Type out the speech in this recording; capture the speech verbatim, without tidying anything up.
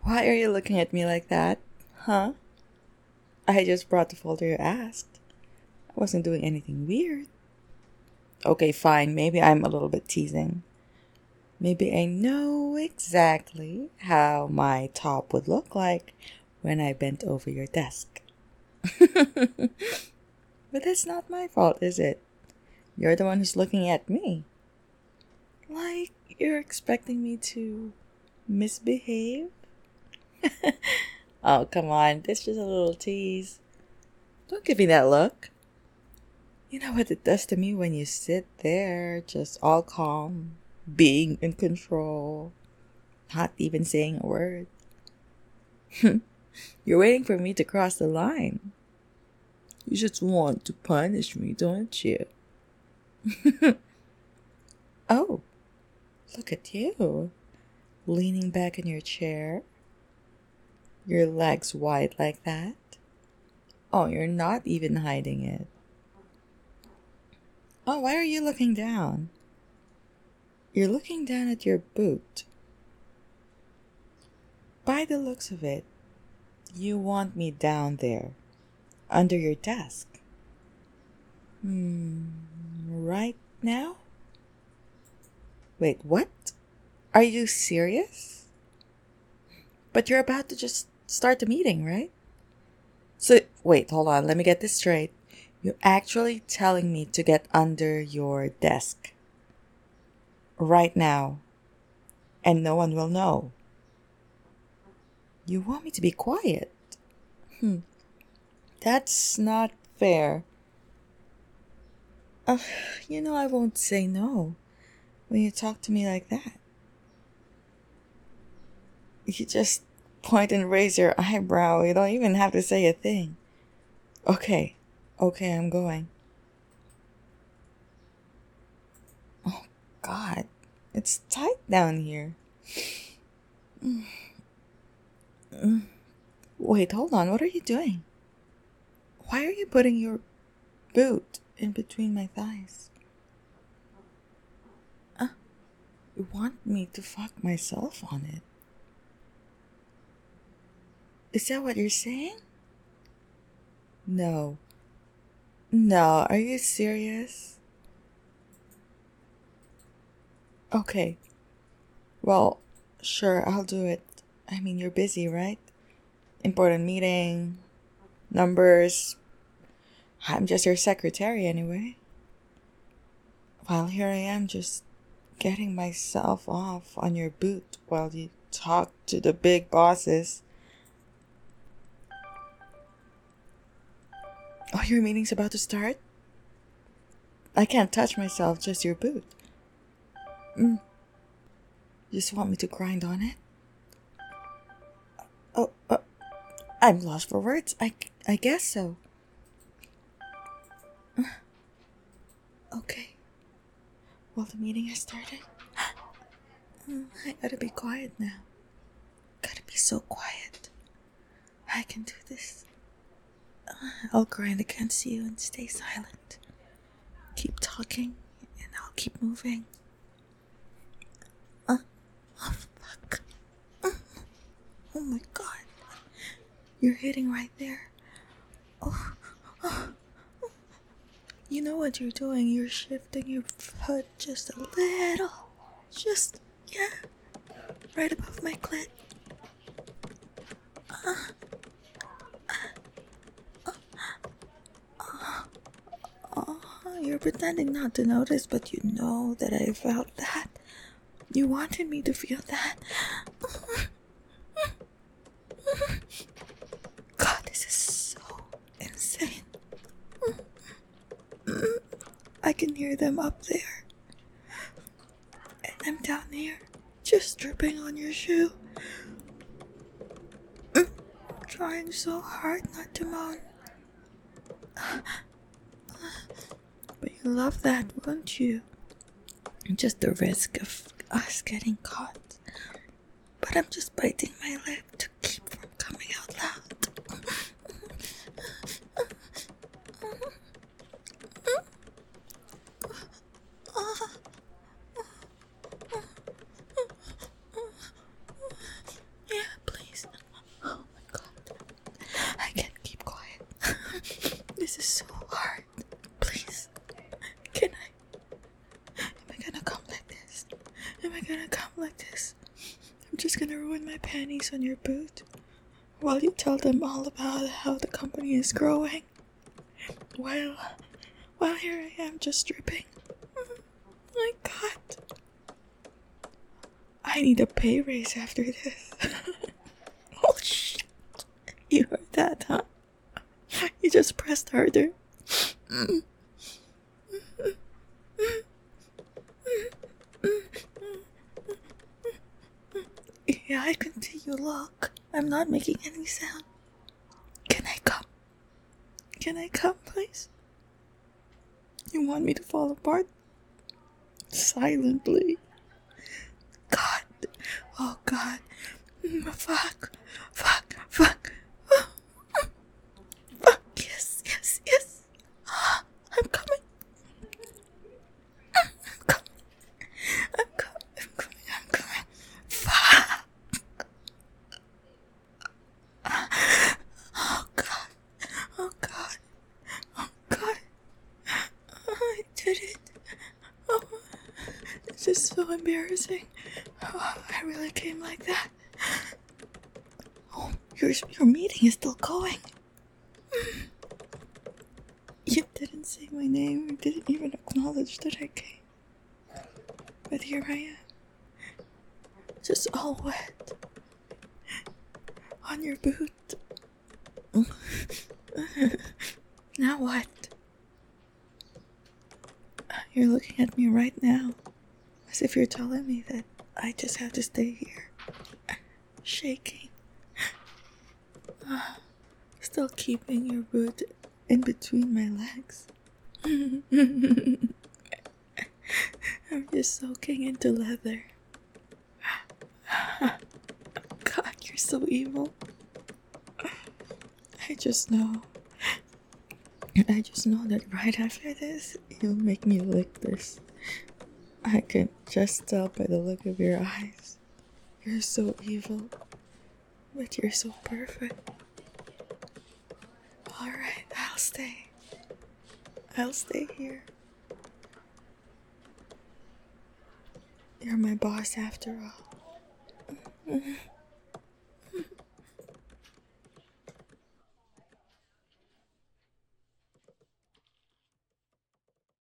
Why are you looking at me like that? Huh? I just brought the folder you asked. I wasn't doing anything weird. Okay, fine. Maybe I'm a little bit teasing. Maybe I know exactly how my top would look like when I bent over your desk. But that's not my fault, is it? You're the one who's looking at me. Like you're expecting me to misbehave? Oh, come on. That's just a little tease. Don't give me that look. You know what it does to me when you sit there, just all calm, being in control, not even saying a word. You're waiting for me to cross the line. You just want to punish me, don't you? Oh, look at you. Leaning back in your chair. Your legs wide like that. Oh, you're not even hiding it. Oh, why are you looking down? You're looking down at your boot. By the looks of it, you want me down there, under your desk. Hmm, right now? Wait, what? Are you serious? But you're about to just start the meeting, right? So, wait, hold on, let me get this straight. You're actually telling me to get under your desk right now, and no one will know. You want me to be quiet? Hmm, that's not fair. Uh, you know I won't say no when you talk to me like that. You just point and raise your eyebrow. You don't even have to say a thing. Okay, okay, I'm going. Oh, God, it's tight down here. Wait, hold on. What are you doing? Why are you putting your boot in between my thighs? Uh, you want me to fuck myself on it? Is that what you're saying? No. No, are you serious? Okay. Well, sure, I'll do it. I mean, you're busy, right? Important meeting, numbers. I'm just your secretary anyway. While here I am just getting myself off on your boot while you talk to the big bosses. Oh, your meeting's about to start? I can't touch myself, just your boot. Mm. You just want me to grind on it? Oh, uh, I'm lost for words. I, I guess so. Okay. Well, the meeting has started. Mm, I gotta be quiet now. Gotta be so quiet. I can do this. I'll grind against you and stay silent. Keep talking, and I'll keep moving. Uh, oh, fuck. Oh my god. You're hitting right there. Oh, oh. You know what you're doing. You're shifting your foot just a little. Just, yeah. Right above my clit. Uh, oh, you're pretending not to notice, but you know that I felt that. You wanted me to feel that. God, this is so insane. I can hear them up there. And I'm down here, just dripping on your shoe. Trying so hard not to moan. But you love that, won't you? Just the risk of us getting caught. But I'm just biting my lip to keep from coming out loud. Yeah, please. like this, I'm just gonna ruin my panties on your boot while you tell them all about how the company is growing. While, while here I am just dripping. Oh my god. I need a pay raise after this. Oh shit. You heard that, huh? You just pressed harder. Yeah, I can see you look. I'm not making any sound. Can I come? Can I come, please? You want me to fall apart? Silently. God. Oh, God. Fuck. Fuck. Fuck. Fuck. Yes, yes, yes. I'm coming. I'm coming. I'm coming. I'm coming. I'm coming. Fuck. Oh, God. Oh, God. Oh, God. I did it. Oh, this is so embarrassing. Oh, I really came like that. Oh, your, your meeting is still going. You didn't say my name. You didn't even acknowledge that I came. But here I am. Just all wet. On your boot. Now what? You're looking at me right now, as if you're telling me that I just have to stay here, shaking, uh, still keeping your boot in between my legs. I'm just soaking into leather. God, you're so evil. I just know. I just know that right after this, you'll make me lick this. I can just tell by the look of your eyes. You're so evil, but you're so perfect. Alright, I'll stay. I'll stay here. You're my boss after all.